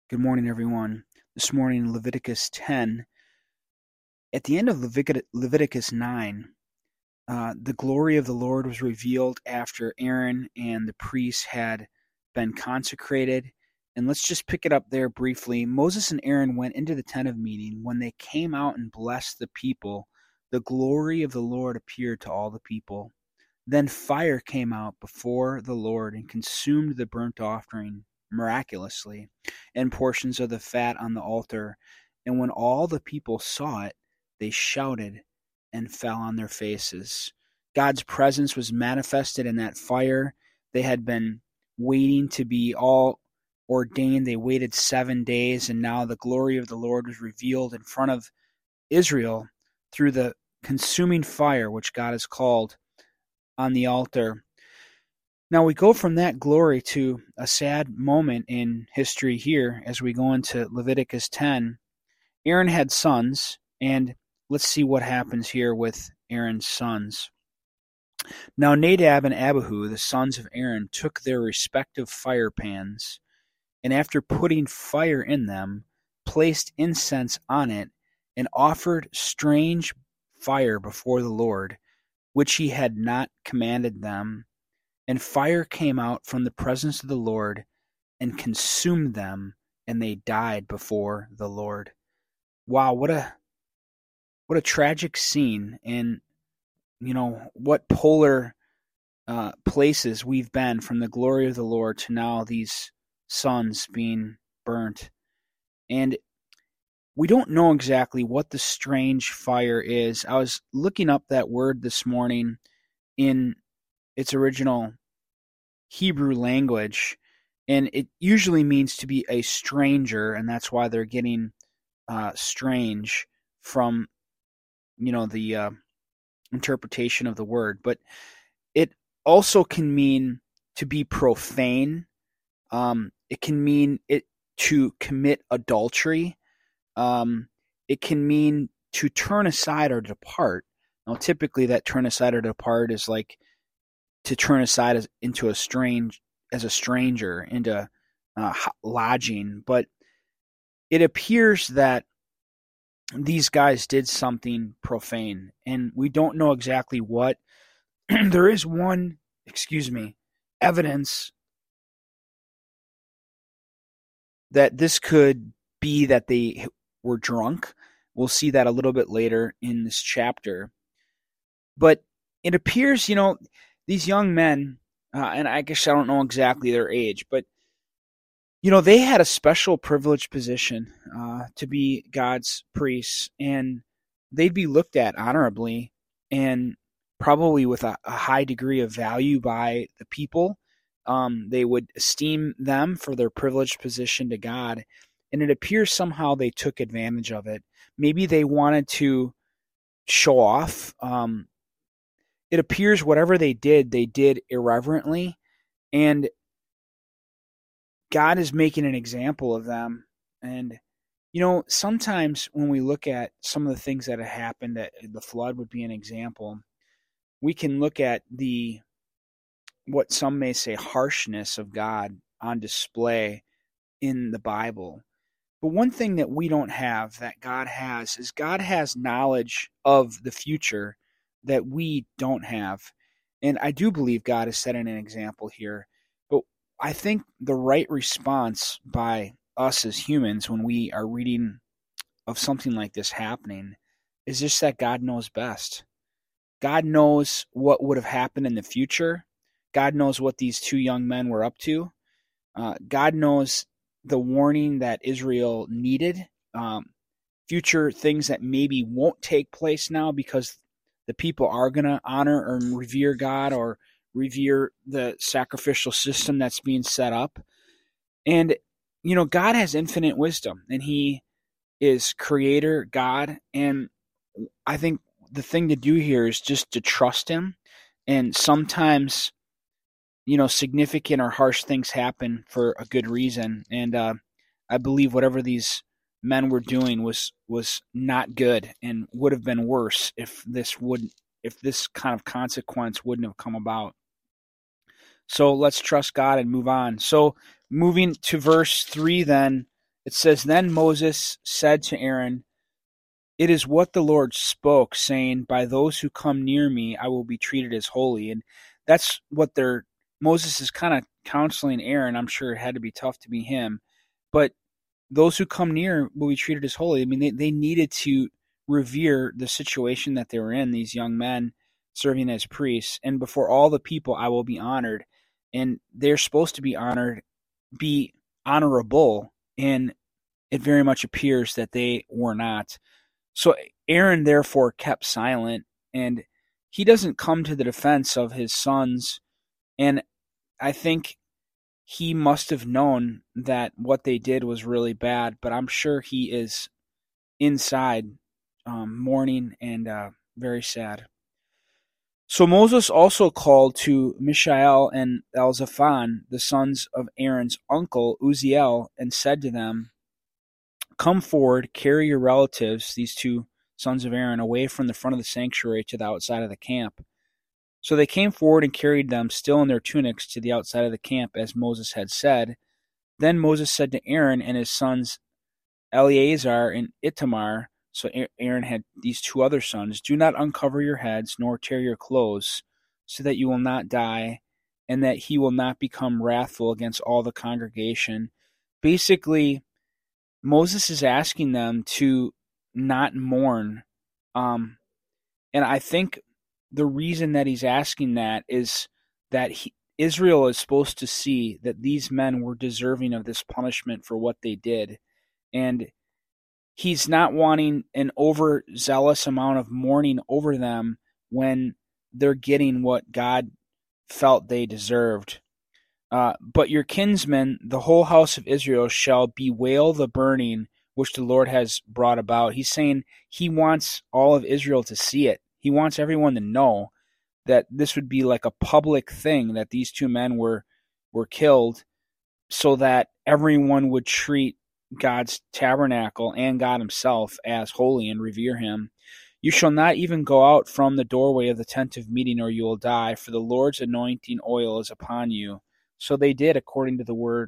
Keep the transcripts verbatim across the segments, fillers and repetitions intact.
Good morning, everyone. This morning, Leviticus ten. At the end of Levit- Leviticus nine, uh, the glory of the Lord was revealed after Aaron and the priests had been consecrated. And let's just pick it up there briefly. Moses and Aaron went into the tent of meeting. When they came out and blessed the people, the glory of the Lord appeared to all the people. Then fire came out before the Lord and consumed the burnt offering miraculously, and portions of the fat on the altar. And when all the people saw it, they shouted and fell on their faces. God's presence was manifested in that fire. They had been waiting to be all ordained. They waited seven days, and now the glory of the Lord was revealed in front of Israel through the consuming fire, which God has called on the altar. Now we go from that glory to a sad moment in history here as we go into Leviticus ten. Aaron had sons, and let's see what happens here with Aaron's sons. Now Nadab and Abihu, the sons of Aaron, took their respective fire pans, and after putting fire in them, placed incense on it, and offered strange fire before the Lord, which he had not commanded them. And fire came out from the presence of the Lord and consumed them, and they died before the Lord. Wow, what a what a tragic scene, and you know what polar uh, places we've been from the glory of the Lord to now these sons being burnt. And we don't know exactly what the strange fire is. I was looking up that word this morning in its original Hebrew language, and it usually means to be a stranger, and that's why they're getting uh, strange from, you know, the uh, interpretation of the word. But it also can mean to be profane. Um, it can mean it to commit adultery. Um, it can mean to turn aside or depart. Now, typically, that turn aside or depart is like to turn aside as, into a strange as a stranger into uh, lodging. But it appears that these guys did something profane, and we don't know exactly what. There is one, excuse me, evidence that this could be that they were drunk. We'll see that a little bit later in this chapter. But it appears, you know, these young men, uh, and I guess I don't know exactly their age, but, you know, they had a special privileged position uh, to be God's priests, and they'd be looked at honorably and probably with a, a high degree of value by the people. Um, they would esteem them for their privileged position to God, and it appears somehow they took advantage of it. Maybe they wanted to show off. Um, it appears whatever they did, they did irreverently, and God is making an example of them. And, you know, sometimes when we look at some of the things that have happened, that the flood would be an example, we can look at the, what some may say, harshness of God on display in the Bible. But one thing that we don't have that God has is God has knowledge of the future that we don't have. And I do believe God is setting an example here. But I think the right response by us as humans when we are reading of something like this happening is just that God knows best. God knows what would have happened in the future. God knows what these two young men were up to. Uh, God knows the warning that Israel needed, um, future things that maybe won't take place now because the people are going to honor or revere God or revere the sacrificial system that's being set up. And, you know, God has infinite wisdom, and he is creator God. And I think the thing to do here is just to trust him. And sometimes, you know, significant or harsh things happen for a good reason. And uh, I believe whatever these men were doing was was not good and would have been worse if this would if this kind of consequence wouldn't have come about. So let's trust God and move on. So moving to verse three then, It says, Then Moses said to Aaron, It is what the Lord spoke, saying, By those who come near me, I will be treated as holy. And that's what they're, Moses is kind of counseling Aaron. I'm sure it had to be tough to be him. But those who come near will be treated as holy. I mean, they, they needed to revere the situation that they were in, these young men serving as priests. And before all the people, I will be honored. And they're supposed to be honored, be honorable. And it very much appears that they were not. So Aaron therefore kept silent, and he doesn't come to the defense of his sons. And I think he must have known that what they did was really bad, but I'm sure he is inside um, mourning and uh, very sad. So Moses also called to Mishael and Elzaphan, the sons of Aaron's uncle Uzziel, and said to them, Come forward, carry your relatives, these two sons of Aaron, away from the front of the sanctuary to the outside of the camp. So they came forward and carried them, still in their tunics, to the outside of the camp, as Moses had said. Then Moses said to Aaron and his sons Eleazar and Ithamar, so Aaron had these two other sons, Do not uncover your heads, nor tear your clothes, so that you will not die, and that he will not become wrathful against all the congregation. Basically, Moses is asking them to not mourn. Um, and I think the reason that he's asking that is that he, Israel is supposed to see that these men were deserving of this punishment for what they did. And he's not wanting an overzealous amount of mourning over them when they're getting what God felt they deserved. Uh, but your kinsmen, the whole house of Israel, shall bewail the burning which the Lord has brought about. He's saying he wants all of Israel to see it. He wants everyone to know that this would be like a public thing, that these two men were were killed, so that everyone would treat God's tabernacle and God himself as holy and revere him. You shall not even go out from the doorway of the tent of meeting, or you will die, for the Lord's anointing oil is upon you. So they did according to the word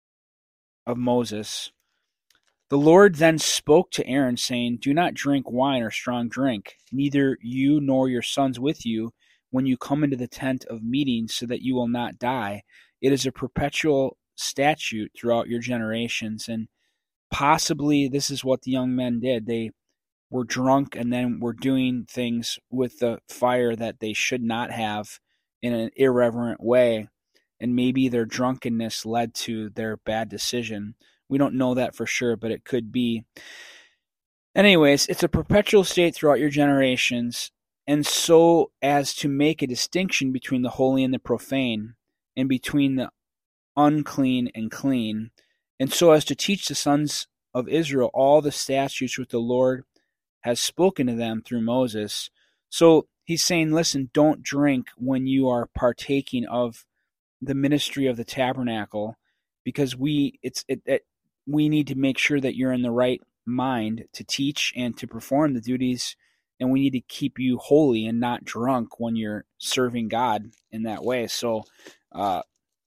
of Moses. The Lord then spoke to Aaron, saying, Do not drink wine or strong drink, neither you nor your sons with you, when you come into the tent of meeting, so that you will not die. It is a perpetual statute throughout your generations. And possibly this is what the young men did. They were drunk and then were doing things with the fire that they should not have in an irreverent way. And maybe their drunkenness led to their bad decision. We don't know that for sure, but it could be. Anyways, it's a perpetual state throughout your generations, and so as to make a distinction between the holy and the profane, and between the unclean and clean, and so as to teach the sons of Israel all the statutes which the Lord has spoken to them through Moses. So he's saying, listen, don't drink when you are partaking of the ministry of the tabernacle, because we it's it, it we need to make sure that you're in the right mind to teach and to perform the duties, and we need to keep you holy and not drunk when you're serving God in that way. So uh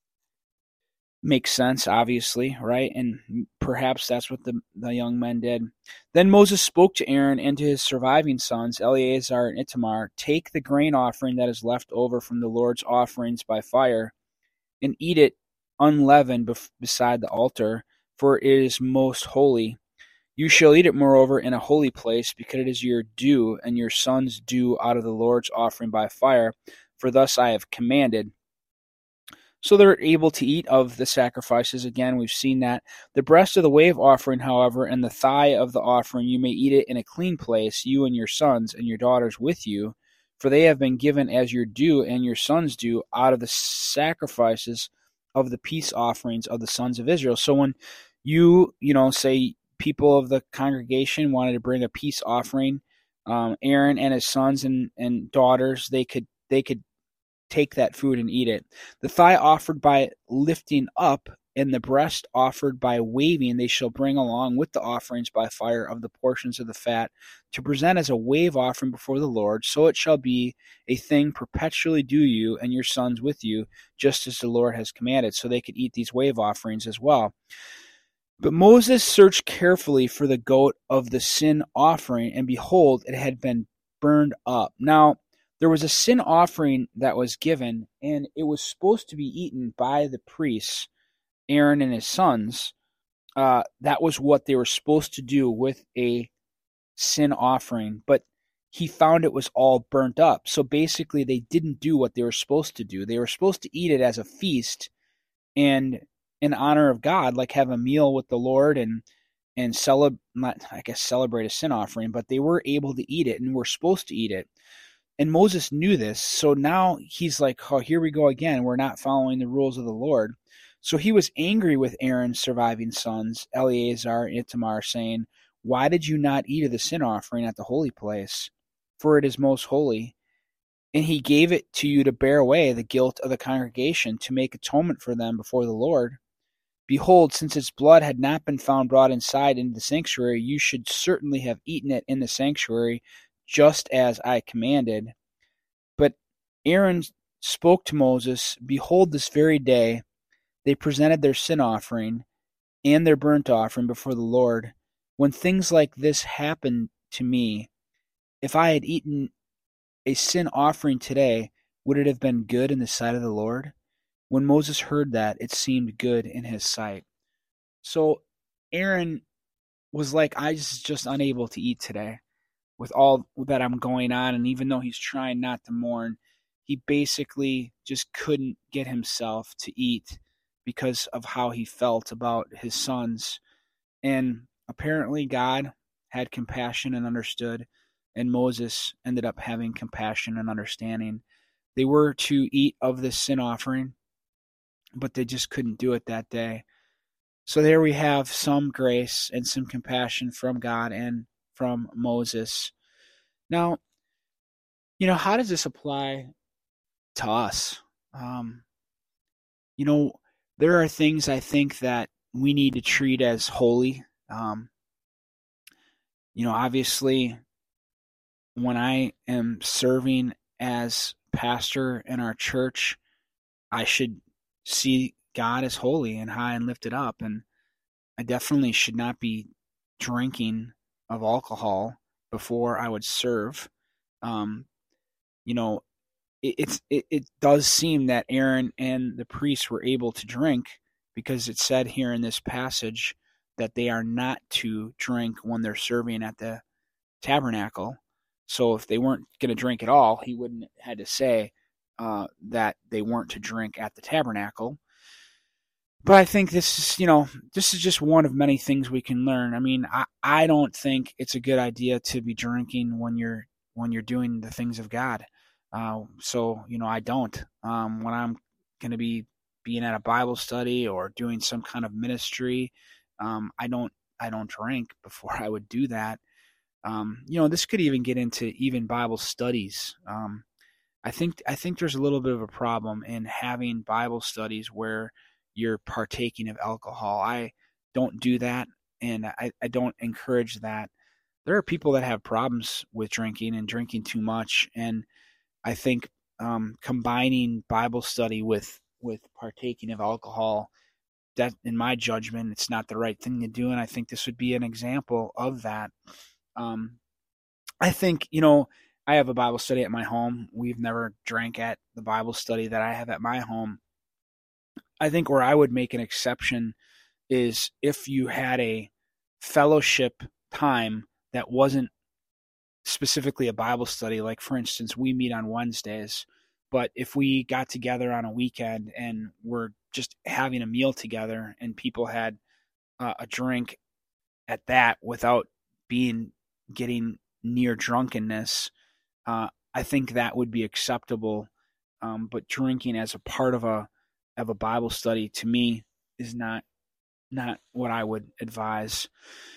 makes sense, obviously, right? And perhaps that's what the, the young men did. Then Moses spoke to Aaron and to his surviving sons, Eleazar and Ithamar, Take the grain offering that is left over from the Lord's offerings by fire, and eat it unleavened bef- beside the altar, for it is most holy. You shall eat it, moreover, in a holy place, because it is your due, and your sons' due out of the Lord's offering by fire, for thus I have commanded. So they're able to eat of the sacrifices. Again, we've seen that. The breast of the wave offering, however, and the thigh of the offering, you may eat it in a clean place, you and your sons and your daughters with you, for they have been given as your due and your sons' due out of the sacrifices of the peace offerings of the sons of Israel. So when you, you know, say people of the congregation wanted to bring a peace offering, um, Aaron and his sons and, and daughters, they could they could take that food and eat it. The thigh offered by lifting up, and the breast offered by waving, they shall bring along with the offerings by fire of the portions of the fat, to present as a wave offering before the Lord. So it shall be a thing perpetually due you and your sons with you, just as the Lord has commanded. So they could eat these wave offerings as well. But Moses searched carefully for the goat of the sin offering, and behold, it had been burned up. Now, there was a sin offering that was given, and it was supposed to be eaten by the priests, Aaron and his sons. Uh, that was what they were supposed to do with a sin offering, but he found it was all burnt up. So basically, they didn't do what they were supposed to do. They were supposed to eat it as a feast and in honor of God, like have a meal with the Lord and and celebrate, not I guess celebrate a sin offering, but they were able to eat it and were supposed to eat it. And Moses knew this, so now he's like, oh, here we go again. We're not following the rules of the Lord. So he was angry with Aaron's surviving sons, Eleazar and Ithamar, saying, why did you not eat of the sin offering at the holy place? For it is most holy. And he gave it to you to bear away the guilt of the congregation, to make atonement for them before the Lord. Behold, since its blood had not been found brought inside into the sanctuary, you should certainly have eaten it in the sanctuary, just as I commanded. But Aaron spoke to Moses, behold, this very day they presented their sin offering and their burnt offering before the Lord. When things like this happened to me, if I had eaten a sin offering today, would it have been good in the sight of the Lord? When Moses heard that, it seemed good in his sight. So Aaron was like, I was just unable to eat today with all that I'm going on. And even though he's trying not to mourn, he basically just couldn't get himself to eat because of how he felt about his sons. And apparently God had compassion and understood, and Moses ended up having compassion and understanding. They were to eat of this sin offering, but they just couldn't do it that day. So there we have some grace and some compassion from God and from Moses. Now, you know, how does this apply to us? Um, you know, there are things I think that we need to treat as holy. Um, you know, obviously, when I am serving as pastor in our church, I should see God as holy and high and lifted up. And I definitely should not be drinking of alcohol before I would serve. Um, you know, it, it's it, it does seem that Aaron and the priests were able to drink, because it said here in this passage that they are not to drink when they're serving at the tabernacle. So if they weren't going to drink at all, he wouldn't have had to say uh, that they weren't to drink at the tabernacle. But I think this is, you know, this is just one of many things we can learn. I mean, I, I don't think it's a good idea to be drinking when you're when you're doing the things of God. Uh, so, you know, I don't. Um, when I'm going to be being at a Bible study or doing some kind of ministry, um, I don't I don't drink before I would do that. Um, you know, this could even get into even Bible studies. Um, I think I think there's a little bit of a problem in having Bible studies where you're partaking of alcohol. I don't do that, and I, I don't encourage that. There are people that have problems with drinking and drinking too much, and I think um, combining Bible study with with partaking of alcohol, that, in my judgment, it's not the right thing to do, and I think this would be an example of that. Um, I think, you know, I have a Bible study at my home. We've never drank at the Bible study that I have at my home. I think where I would make an exception is if you had a fellowship time that wasn't specifically a Bible study. Like, for instance, we meet on Wednesdays, but if we got together on a weekend and we're just having a meal together and people had uh, a drink at that without being getting near drunkenness, uh, I think that would be acceptable. Um, but drinking as a part of a of a Bible study, to me, is not not what I would advise.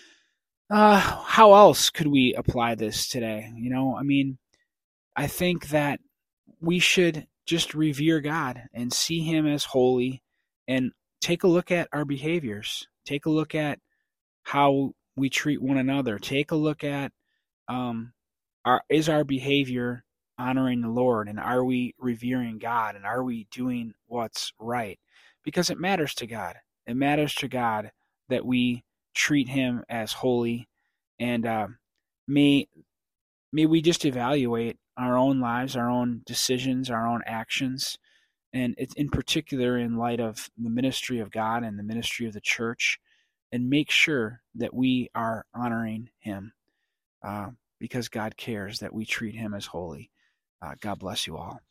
Uh, how else could we apply this today? You know, I mean, I think that we should just revere God and see Him as holy, and take a look at our behaviors. Take a look at how we treat one another. Take a look at um, our is our behavior honoring the Lord, and are we revering God, and are we doing what's right? Because it matters to God. It matters to God that we treat him as holy, and uh, may may we just evaluate our own lives, our own decisions, our own actions, and it's in particular in light of the ministry of God and the ministry of the church, and make sure that we are honoring him uh, because God cares that we treat him as holy. Uh, God bless you all.